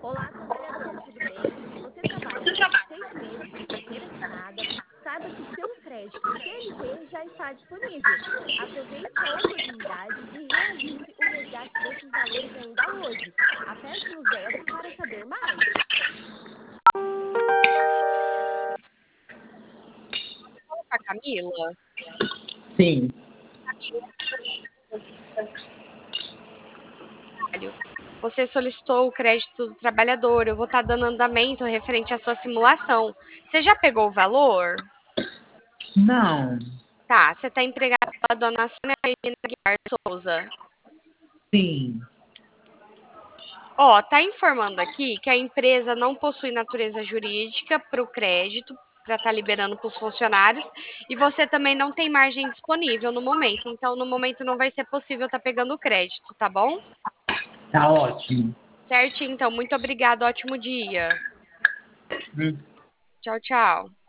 Olá, trabalhador, tudo bem? Você trabalha há 6 meses sem carteira assinada. Saiba que seu crédito CLT já está disponível. Aproveite a oportunidade e realize o resgate desses valores ainda hoje. Aperte no 0 para saber mais. Fala com a Camila. Sim. Você solicitou o crédito do trabalhador. Eu vou estar dando andamento referente à sua simulação. Você já pegou o valor? Não. Tá. Você está empregado pela dona Sônia Regina Guiar Souza. Sim. Ó, tá informando aqui que a empresa não possui natureza jurídica para o crédito, para estar liberando para os funcionários, e você também não tem margem disponível no momento. Então, no momento não vai ser possível estar pegando o crédito, tá bom? Tá ótimo. Certinho, então. Muito obrigada. Ótimo dia. Hum. Tchau, tchau.